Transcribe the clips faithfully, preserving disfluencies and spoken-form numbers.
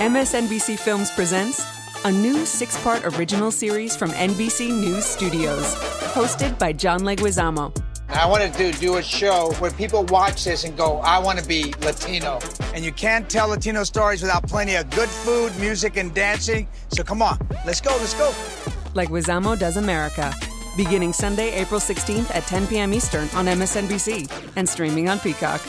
M S N B C Films presents a new six-part original series from N B C News Studios, hosted by John Leguizamo. I wanted to do a show where people watch this and go, I want to be Latino. And you can't tell Latino stories without plenty of good food, music, and dancing. So come on, let's go, let's go. Leguizamo Does America, beginning Sunday, April sixteenth at ten p.m. Eastern on M S N B C and streaming on Peacock.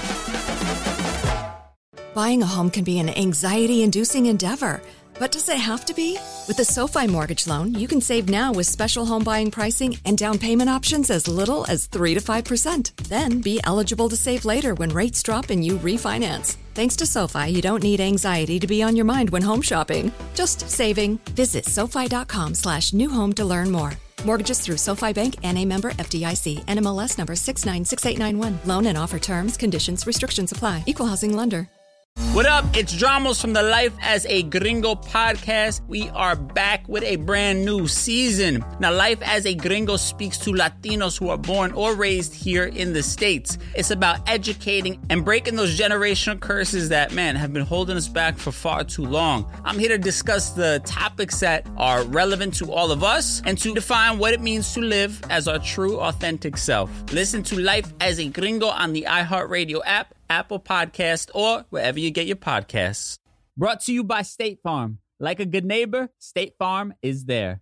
Buying a home can be an anxiety-inducing endeavor. But does it have to be? With the SoFi Mortgage Loan, you can save now with special home buying pricing and down payment options as little as three to five percent. Then be eligible to save later when rates drop and you refinance. Thanks to SoFi, you don't need anxiety to be on your mind when home shopping. Just saving. Visit SoFi.com slash new home to learn more. Mortgages through SoFi Bank, N A member F D I C, N M L S number six nine six eight nine one. Loan and offer terms, conditions, restrictions apply. Equal housing lender. What up? It's Dramos from the Life as a Gringo podcast. We are back with a brand new season. Now, Life as a Gringo speaks to Latinos who are born or raised here in the States. It's about educating and breaking those generational curses that, man, have been holding us back for far too long. I'm here to discuss the topics that are relevant to all of us and to define what it means to live as our true, authentic self. Listen to Life as a Gringo on the iHeartRadio app, Apple Podcast, or wherever you get your podcasts. Brought to you by State Farm. Like a good neighbor, State Farm is there.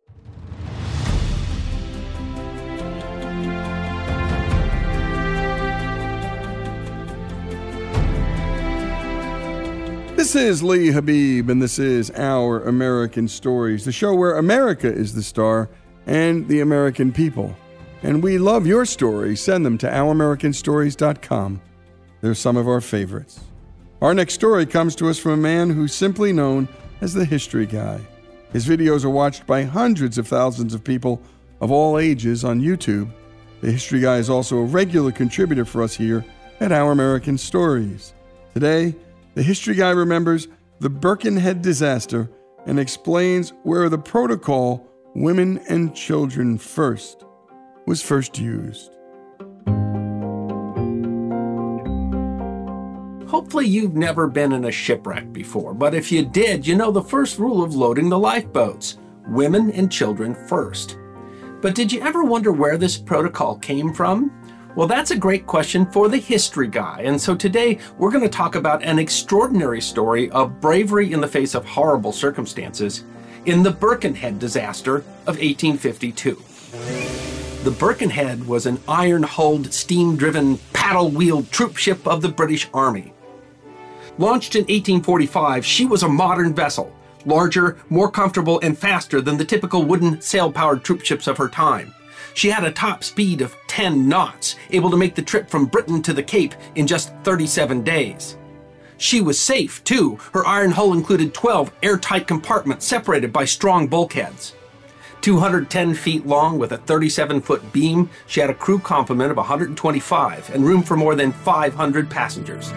This is Lee Habib, and this is Our American Stories, the show where America is the star and the American people. And we love your stories. Send them to our american stories dot com. They're some of our favorites. Our next story comes to us from a man who's simply known as the History Guy. His videos are watched by hundreds of thousands of people of all ages on YouTube. The History Guy is also a regular contributor for us here at Our American Stories. Today, the History Guy remembers the Birkenhead disaster and explains where the protocol Women and Children First was first used. Hopefully you've never been in a shipwreck before, but if you did, you know the first rule of loading the lifeboats: women and children first. But did you ever wonder where this protocol came from? Well, that's a great question for the History Guy, and so today we're going to talk about an extraordinary story of bravery in the face of horrible circumstances in the Birkenhead disaster of eighteen fifty-two. The Birkenhead was an iron-hulled, steam-driven, paddle-wheeled troop ship of the British Army. Launched in eighteen forty-five, she was a modern vessel, larger, more comfortable, and faster than the typical wooden sail-powered troop ships of her time. She had a top speed of ten knots, able to make the trip from Britain to the Cape in just thirty-seven days. She was safe, too. Her iron hull included twelve airtight compartments separated by strong bulkheads. two hundred ten feet long with a thirty-seven foot beam, she had a crew complement of one hundred twenty-five and room for more than five hundred passengers.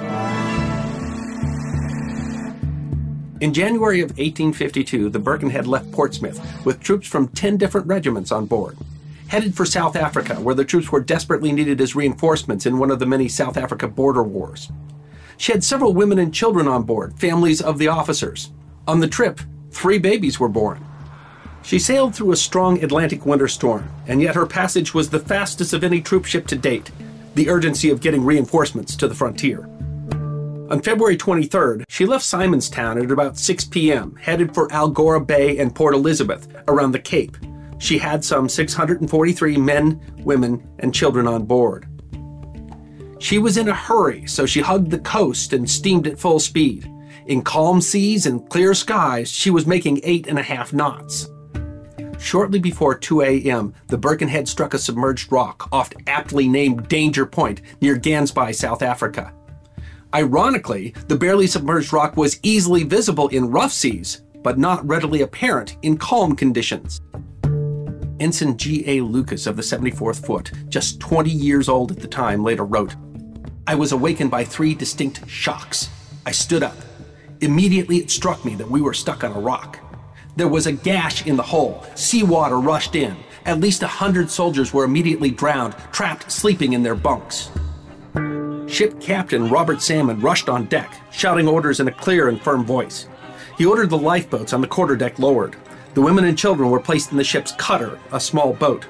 In January of eighteen fifty-two, the Birkenhead left Portsmouth with troops from ten different regiments on board, headed for South Africa, where the troops were desperately needed as reinforcements in one of the many South Africa border wars. She had several women and children on board, families of the officers. On the trip, three babies were born. She sailed through a strong Atlantic winter storm, and yet her passage was the fastest of any troop ship to date, the urgency of getting reinforcements to the frontier. On February twenty-third, she left Simonstown at about six p.m., headed for Algora Bay and Port Elizabeth, around the Cape. She had some six hundred forty-three men, women, and children on board. She was in a hurry, so she hugged the coast and steamed at full speed. In calm seas and clear skies, she was making eight and a half knots. Shortly before two a.m., the Birkenhead struck a submerged rock, oft aptly named Danger Point, near Gansby, South Africa. Ironically, the barely submerged rock was easily visible in rough seas, but not readily apparent in calm conditions. Ensign G A Lucas of the seventy-fourth Foot, just twenty years old at the time, later wrote, "I was awakened by three distinct shocks. I stood up. Immediately it struck me that we were stuck on a rock. There was a gash in the hull. Seawater rushed in. At least a hundred soldiers were immediately drowned, trapped, sleeping in their bunks." Ship Captain Robert Salmon rushed on deck, shouting orders in a clear and firm voice. He ordered the lifeboats on the quarterdeck lowered. The women and children were placed in the ship's cutter, a small boat.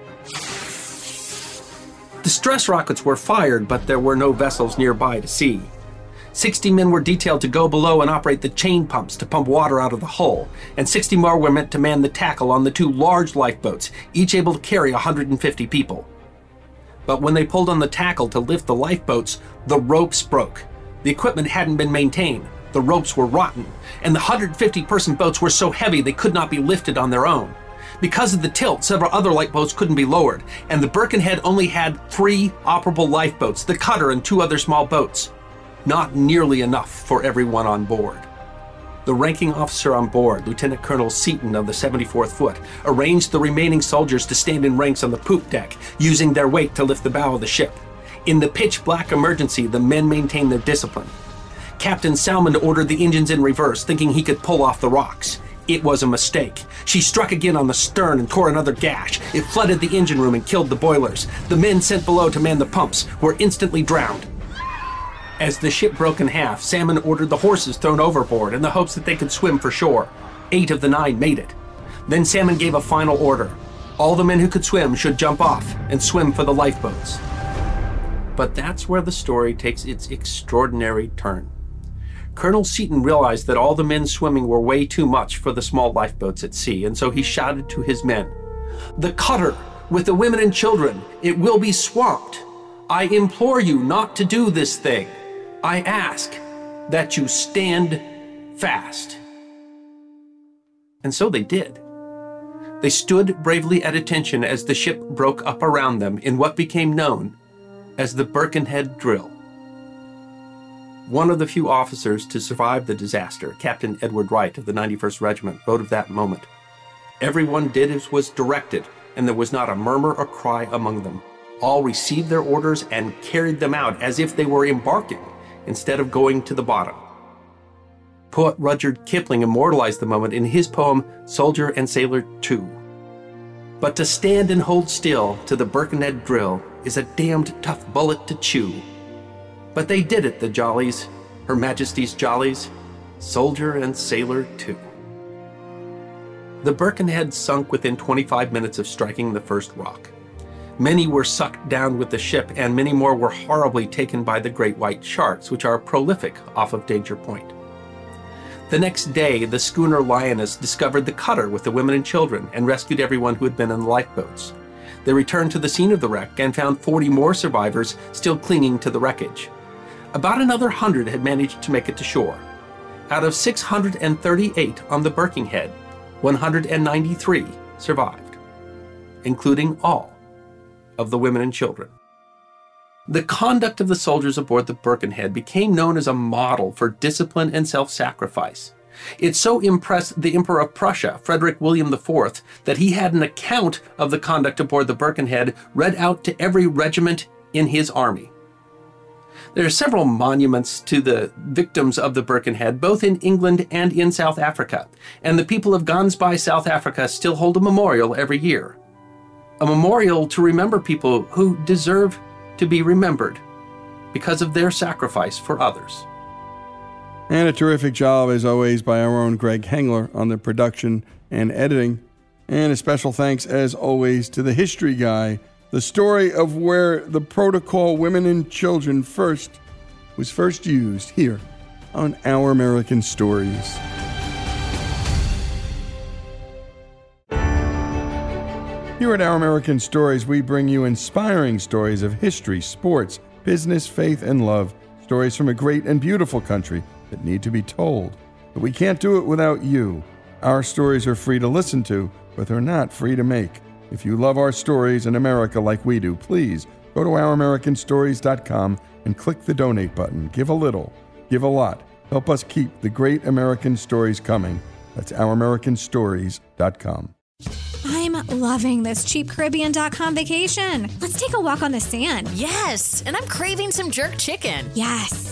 Distress rockets were fired, but there were no vessels nearby to see. Sixty men were detailed to go below and operate the chain pumps to pump water out of the hull, and sixty more were meant to man the tackle on the two large lifeboats, each able to carry one hundred fifty people. But when they pulled on the tackle to lift the lifeboats, the ropes broke. The equipment hadn't been maintained, the ropes were rotten, and the one hundred fifty person boats were so heavy they could not be lifted on their own. Because of the tilt, several other lifeboats couldn't be lowered, and the Birkenhead only had three operable lifeboats, the cutter and two other small boats. Not nearly enough for everyone on board. The ranking officer on board, Lieutenant Colonel Seaton of the seventy-fourth Foot, arranged the remaining soldiers to stand in ranks on the poop deck, using their weight to lift the bow of the ship. In the pitch-black emergency, the men maintained their discipline. Captain Salmon ordered the engines in reverse, thinking he could pull off the rocks. It was a mistake. She struck again on the stern and tore another gash. It flooded the engine room and killed the boilers. The men sent below to man the pumps were instantly drowned. As the ship broke in half, Salmon ordered the horses thrown overboard in the hopes that they could swim for shore. Eight of the nine made it. Then Salmon gave a final order. All the men who could swim should jump off and swim for the lifeboats. But that's where the story takes its extraordinary turn. Colonel Seaton realized that all the men swimming were way too much for the small lifeboats at sea, and so he shouted to his men, "The cutter, with the women and children, it will be swamped. I implore you not to do this thing. I ask that you stand fast." And so they did. They stood bravely at attention as the ship broke up around them in what became known as the Birkenhead Drill. One of the few officers to survive the disaster, Captain Edward Wright of the ninety-first Regiment, wrote of that moment, "Everyone did as was directed, and there was not a murmur or cry among them. All received their orders and carried them out as if they were embarking, instead of going to the bottom." Poet Rudyard Kipling immortalized the moment in his poem, Soldier and Sailor two. "But to stand and hold still to the Birkenhead drill is a damned tough bullet to chew. But they did it, the jollies, Her Majesty's jollies, Soldier and Sailor two." The Birkenhead sunk within twenty-five minutes of striking the first rock. Many were sucked down with the ship, and many more were horribly taken by the great white sharks, which are prolific off of Danger Point. The next day, the schooner Lioness discovered the cutter with the women and children and rescued everyone who had been in the lifeboats. They returned to the scene of the wreck and found forty more survivors still clinging to the wreckage. About another hundred had managed to make it to shore. Out of six hundred thirty-eight on the Birkenhead, one hundred ninety-three survived, including all of the women and children. The conduct of the soldiers aboard the Birkenhead became known as a model for discipline and self-sacrifice. It so impressed the Emperor of Prussia, Frederick William the Fourth, that he had an account of the conduct aboard the Birkenhead read out to every regiment in his army. There are several monuments to the victims of the Birkenhead, both in England and in South Africa, and the people of Gansbaai, South Africa still hold a memorial every year. A memorial to remember people who deserve to be remembered because of their sacrifice for others. And a terrific job, as always, by our own Greg Hengler on the production and editing. And a special thanks, as always, to the history guy, the story of where the protocol Women and Children first was first used here on Our American Stories. Here at Our American Stories, we bring you inspiring stories of history, sports, business, faith, and love. Stories from a great and beautiful country that need to be told. But we can't do it without you. Our stories are free to listen to, but they're not free to make. If you love our stories in America like we do, please go to our american stories dot com and click the donate button. Give a little, give a lot. Help us keep the great American stories coming. That's our american stories dot com. I'm loving this cheap caribbean dot com vacation. Let's take a walk on the sand. Yes, and I'm craving some jerk chicken. Yes.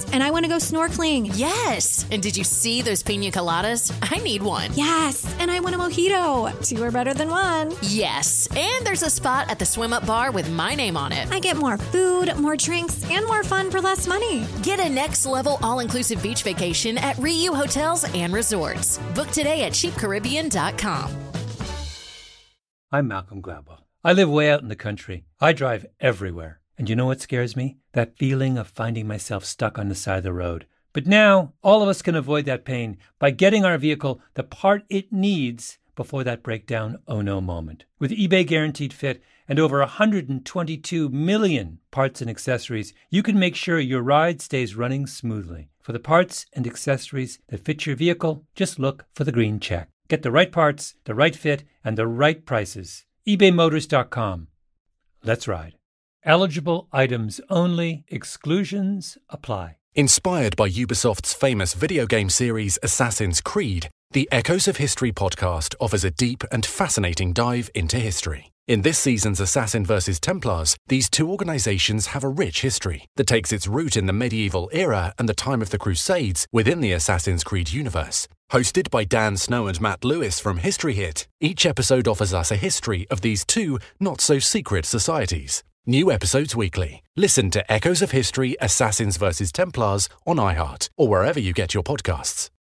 and I want to go snorkeling. Yes. And did you see those pina coladas? I need one. Yes, and I want a mojito. Two are better than one. Yes. And there's a spot at the Swim Up Bar with my name on it. I get more food, more drinks, and more fun for less money. Get a next-level all-inclusive beach vacation at Riu Hotels and Resorts. Book today at cheap caribbean dot com. I'm Malcolm Gladwell. I live way out in the country. I drive everywhere. And you know what scares me? That feeling of finding myself stuck on the side of the road. But now, all of us can avoid that pain by getting our vehicle the part it needs before that breakdown oh no moment. With eBay Guaranteed Fit and over one hundred twenty-two million parts and accessories, you can make sure your ride stays running smoothly. For the parts and accessories that fit your vehicle, just look for the green check. Get the right parts, the right fit, and the right prices. ebay motors dot com. Let's ride. Eligible items only. Exclusions apply. Inspired by Ubisoft's famous video game series Assassin's Creed, the Echoes of History podcast offers a deep and fascinating dive into history. In this season's Assassin versus Templars, these two organizations have a rich history that takes its root in the medieval era and the time of the Crusades within the Assassin's Creed universe. Hosted by Dan Snow and Matt Lewis from History Hit, each episode offers us a history of these two not-so-secret societies. New episodes weekly. Listen to Echoes of History Assassins versus Templars on iHeart or wherever you get your podcasts.